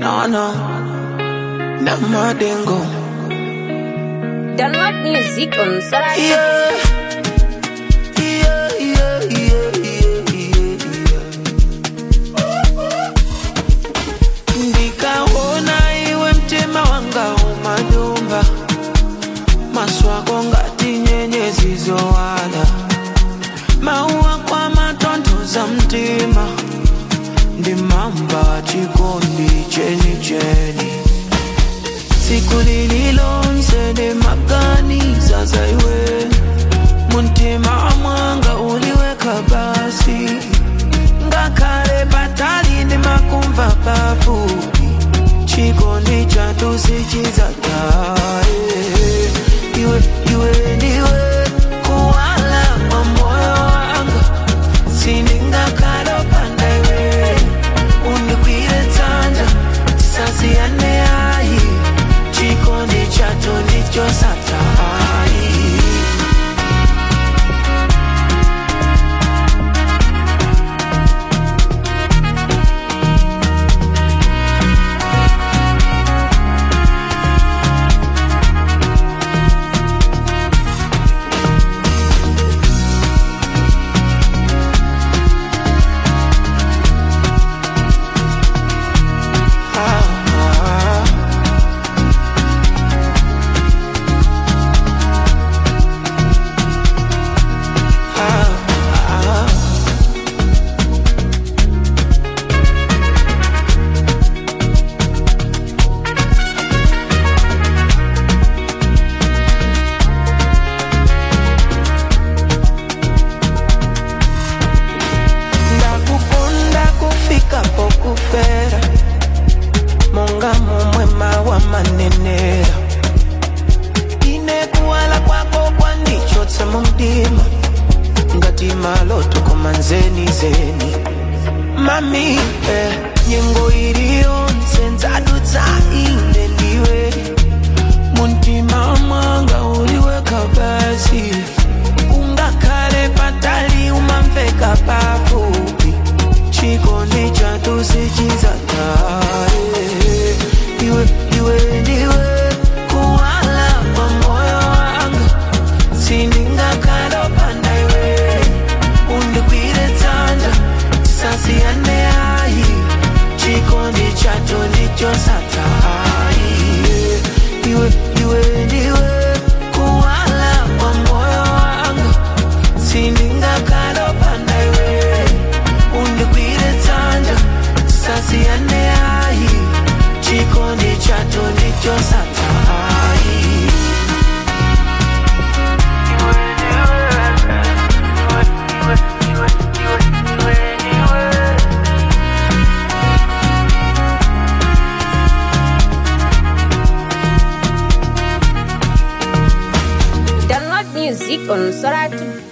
No, no, na madengo. Download music on Solar. Yeah, yeah, yeah, yeah, yeah, yeah. Nikaona iwe mtima wanga umadumba, maswako ngati nyenyezi zowala, maua kwa matonto za mtima, ndi mamba chikondi cheni cheni. Siku lililonse ndi maganiza za iwe, muntima mwanga uliweka basi, ngakhale patali ndi makumva pafupi, chikondi chathu sichidzatha. Iwe ndiwe kuwala kwa moyo wanga, sindingakhala opanda iwe, undigwire dzanja tisasiyane ayi, chikondi chathu ndichosatha. Monga mumwema wa manenera, ine kuwala kwako kwandichotsa mumdima, ngati maloto koma nzenizeni. Mami, nyengo iliyonse ndzadutsa ine ndiwe, muntima mwanga uliweka basi, ungakhale patali umamveka pafupi, chikondi chathu sichidzatha. Iwe ndiwe kuwala kwa moyo wanga, sindingakhala opanda iwe, undigwire dzanja tisasiyane ayi, chikondi chathu ndichosatha. Iwe ndiwe kuwala kwa moyo wanga, sindingakhala opanda iwe, undigwire dzanja tisasiyane ayi, chikondi chathu ndichosatha. Download music on Solar.